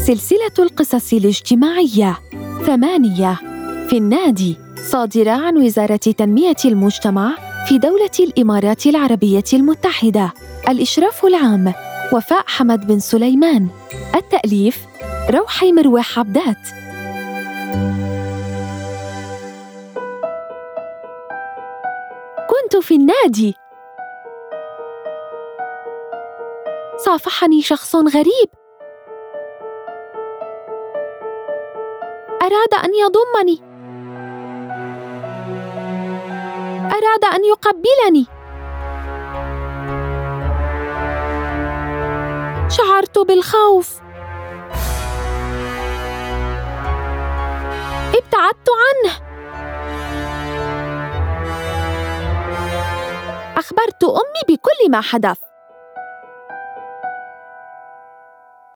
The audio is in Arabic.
سلسلة القصص الاجتماعية 8 في النادي، صادرة عن وزارة تنمية المجتمع في دولة الإمارات العربية المتحدة. الإشراف العام وفاء حمد بن سليمان. التأليف روحي مروح عبدات. كنت في النادي. صافحني شخص غريب. أراد أن يضمني. أراد أن يقبلني. شعرت بالخوف. ابتعدت عنه. أخبرت أمي بكل ما حدث.